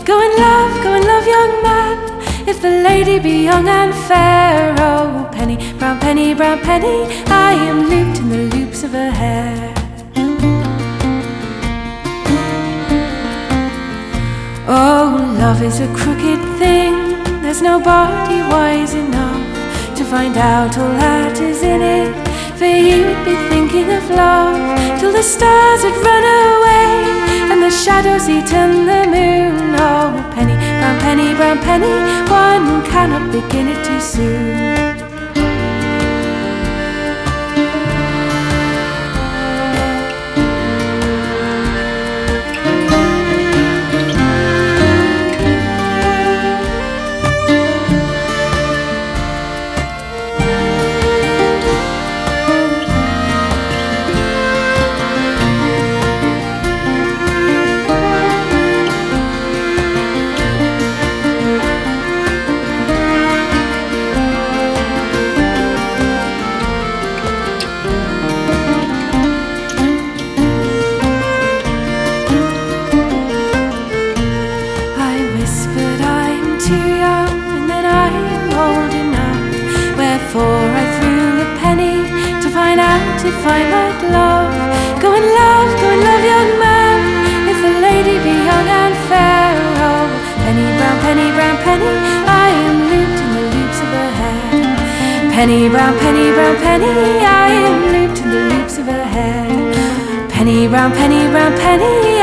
go and love, young man, if the lady be young and fair. Oh, penny, brown penny, I am looped in the loops of her hair. Oh, love is a crooked thing, there's nobody wise enough to find out all that is in it. For he would be thinking of love till the stars had run away and the shadows eaten the moon. Oh, brown penny, one cannot begin it too soon. Too young, and then I am old enough. Wherefore I threw a penny to find out if I might love. Go and love, young man, if the lady be young and fair. Oh, brown penny, I am looped in the loops of her hair. Penny, brown penny, I am looped in the loops of her hair. Penny, brown penny,